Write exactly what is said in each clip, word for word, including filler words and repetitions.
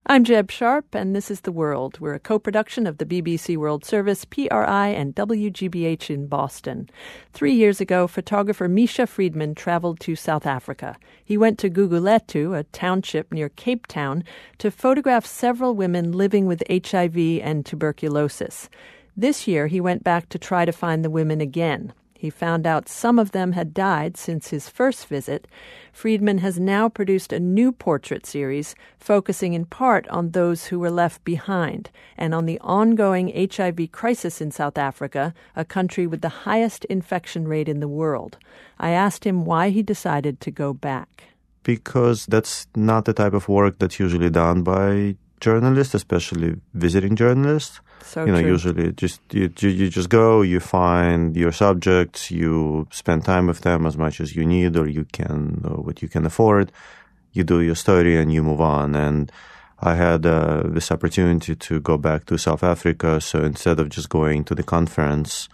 I'm Jeb Sharp, and this is The World. We're a co-production of the B B C World Service, P R I, and W G B H in Boston. Three years ago, photographer Misha Friedman traveled to South Africa. He went to Guguletu, a township near Cape Town, to photograph several women living with H I V and tuberculosis. This year, he went back to try to find the women again. He found out some of them had died since his first visit. Friedman has now produced a new portrait series focusing in part on those who were left behind and on the ongoing H I V crisis in South Africa, a country with the highest infection rate in the world. I asked him why he decided to go back. Because that's not the type of work that's usually done by journalists, especially visiting journalists. So you know, true. usually just you, you you just go, you find your subjects, you spend time with them as much as you need or you can, or what you can afford. You do your story and you move on. And I had uh, this opportunity to go back to South Africa. So instead of just going to the conference,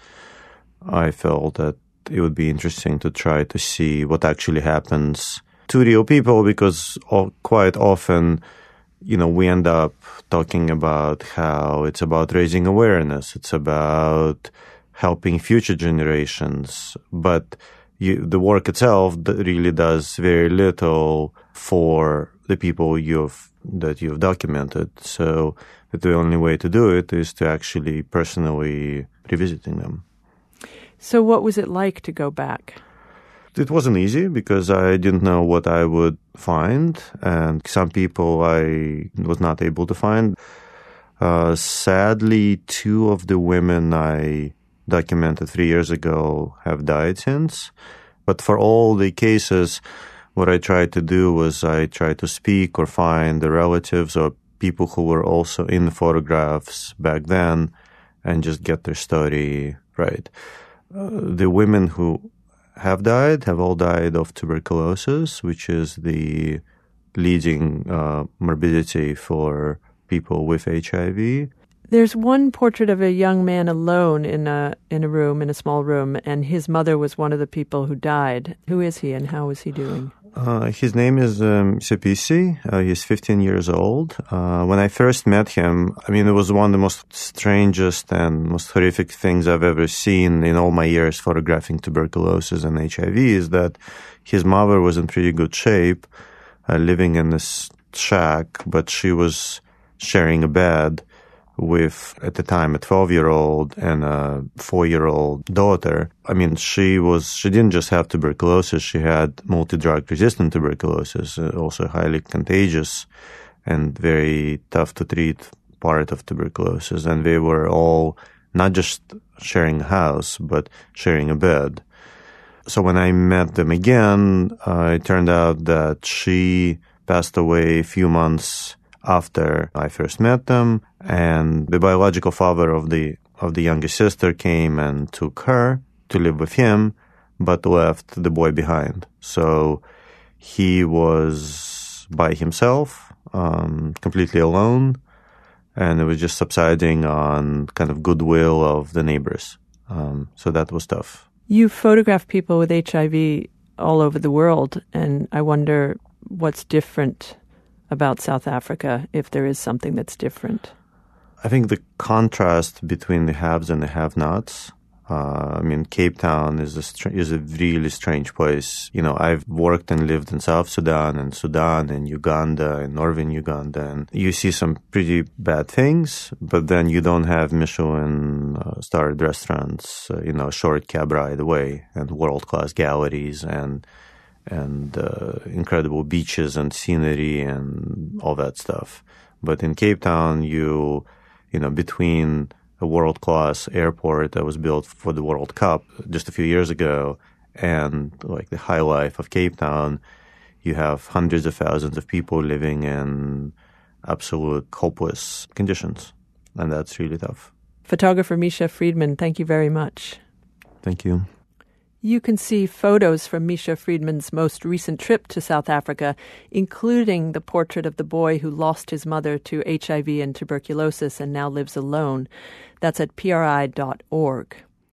I felt that it would be interesting to try to see what actually happens to real people, because all, quite often, you know, we end up talking about how it's about raising awareness. It's about helping future generations. But you, the work itself really does very little for the people you've, that you've documented. So the only way to do it is to actually personally revisiting them. So what was it like to go back? It wasn't easy because I didn't know what I would find, and some people I was not able to find. Uh, sadly, two of the women I documented three years ago have died since. But for all the cases, what I tried to do was I tried to speak or find the relatives or people who were also in the photographs back then and just get their story right. Uh, the women who have died, have all died of tuberculosis, which is the leading uh, morbidity for people with H I V. There's one portrait of a young man alone in a in a room, in a small room, and his mother was one of the people who died. Who is he and how is he doing? Uh, his name is um, Sepisi. Uh, he's fifteen years old. Uh, when I first met him, I mean, it was one of the most strangest and most horrific things I've ever seen in all my years photographing tuberculosis and H I V is that his mother was in pretty good shape, uh, living in this shack, but she was sharing a bed with, at the time, a twelve-year-old and a four-year-old daughter. I mean, she was, she didn't just have tuberculosis, she had multi-drug resistant tuberculosis, uh, also highly contagious and very tough to treat part of tuberculosis. And they were all not just sharing a house, but sharing a bed. So when I met them again, uh, it turned out that she passed away a few months after I first met them, and the biological father of the of the younger sister came and took her to live with him, but left the boy behind. So he was by himself, um, completely alone, and it was just subsiding on kind of goodwill of the neighbors. Um, so that was tough. You photograph people with H I V all over the world, and I wonder what's different about South Africa, if there is something that's different. I think the contrast between the haves and the have-nots. Uh, I mean, Cape Town is a str- is a really strange place. You know, I've worked and lived in South Sudan and Sudan and Uganda and northern Uganda, and you see some pretty bad things, but then you don't have Michelin-starred uh, restaurants, uh, you know, short cab ride away, and world-class galleries and and uh, incredible beaches and scenery and all that stuff. But in Cape Town, you, you know, between a world-class airport that was built for the World Cup just a few years ago and like the high life of Cape Town, you have hundreds of thousands of people living in absolute hopeless conditions. And that's really tough. Photographer Misha Friedman, thank you very much. Thank you. You can see photos from Misha Friedman's most recent trip to South Africa, including the portrait of the boy who lost his mother to H I V and tuberculosis and now lives alone. That's at P R I dot org.